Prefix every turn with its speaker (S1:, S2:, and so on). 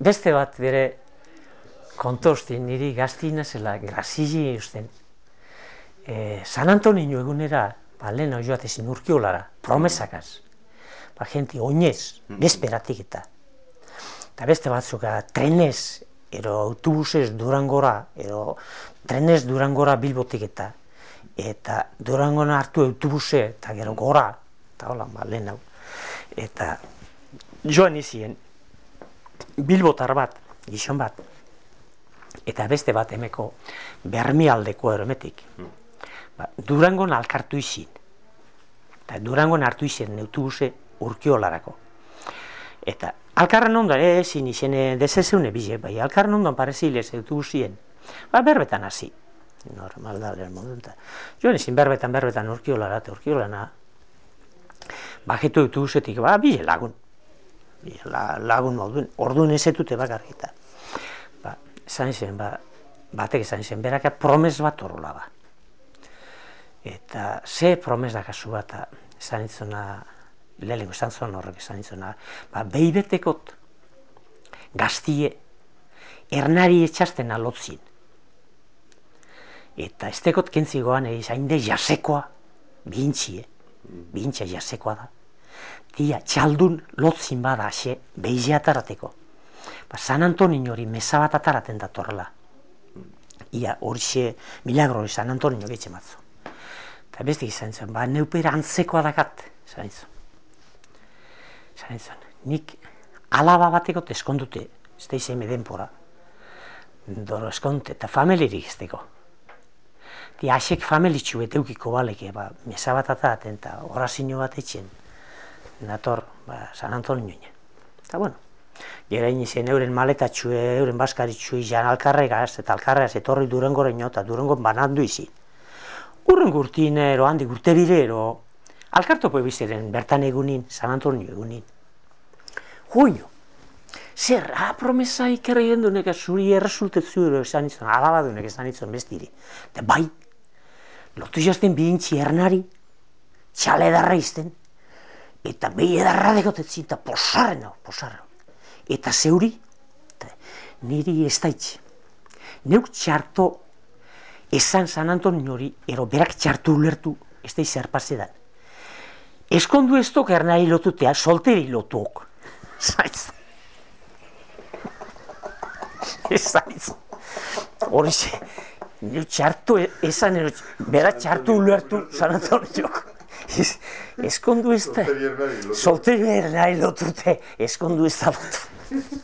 S1: beste bat bere kontosti niri gaztina zela grazili usten. San Antonio egunera, lehen hau joatezin Urkiolara, promesakaz. Jenti oinez, bezperatik eta. Eta beste batzuk, trenez, ero autobusez Durangora, ero trenez Durangora Bilbotik eta. Eta Durangona hartu autobuse, eta gero gora, eta hola, lehen hau. Eta joan izien, Bilbotar bat, gizon bat, eta beste bat emeko Bermialdeko erometik. Durangon alkartu izin. Eta Durangon hartu izin autobuse Urkiolarako. Eta alkarren ondan, ezin izan dezezeune bize, bai, alkarren ondan parezilez autobusien. Berbetan hasi. Normal da, lehen modun. Joan izin berbetan Urkiolara, eta Urkiolana. Bajetu autobusetik, bize lagun. Lagun moduen, orduan ezetute bakarrita. Esan zen, batek esan zen, beraka promes bat horrela ba. Eta ze promes dakazu bat, esan itzuna, lehenko esan zuen horrek esan itzuna, behibetekot gaztie ernari etxasten alotzin. Eta ez tekot kentzigoan hainde jasekoa, bihintxia jasekoa da. Dia, txaldun lotzin bada ase, behizia atarateko. San Antonio hori mesa bat ataraten datorrela. Ia, hori milagro hori San Antonio getxe matzu. Eta beste izan zen, neupera antzekoa dakat, izan zen. Nik alaba batekot eskondute, ez da izan denpora. Doro eskondute, eta familirik ez deko. Asek familitxu eteukiko baleke, mesa bat ataraten, eta horazio bat etxen. Nator, San Antonio. Eta bueno, gera inizen euren maletatxue, euren baskaritxue izan alkarregaz, eta alkarregaz etorri Durangoren eta Durangon banandu izin. Urren gurtin, handik urte bidero, alkartopo ebiziren bertan egunin, San Antonio egunin. Joino, zer, promesa ikerri gendunek, zuri erresultetzu esan izan, alabadunek esan izan bestiri. Eta bai, lotu jazten bihintzi ernari, txale edarra izten, eta behi edarra dekotetzin, eta posarren hau, posarren hau. Eta zeuri, niri ez daitxe. Neuk txarto esan San Antonio hori, ero berak txartu ulertu, ez da izan pasedan. Eskondu ez dok ernari lotutea, solteri lotuok. Zaiz. Ez zaiz. Horixe, neuk txartu esan, berak txartu ulertu San Antoniok. Eskondu ez da, solteri ernari lotute, eskondu ez da lotu.